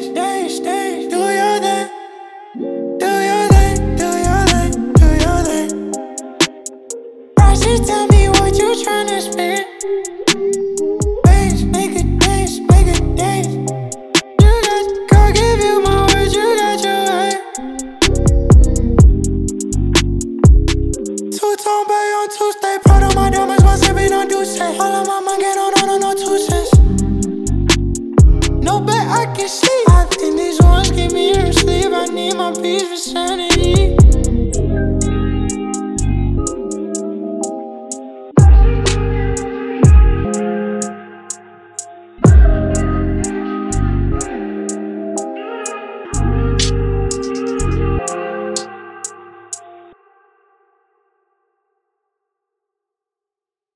Do your thing. Do your thing. Do your thing. Do your thing. Roxy, tell me what you tryna spend. Dance, make it dance, make it dance. You got, girl, give you my words, you got your way. Two-tone bay on Tuesday, proud of my diamonds, my sipping on Douce. All of my money get on no 2 cents. No bet I can sleep. I think these ones keep me in sleep. I need my peace for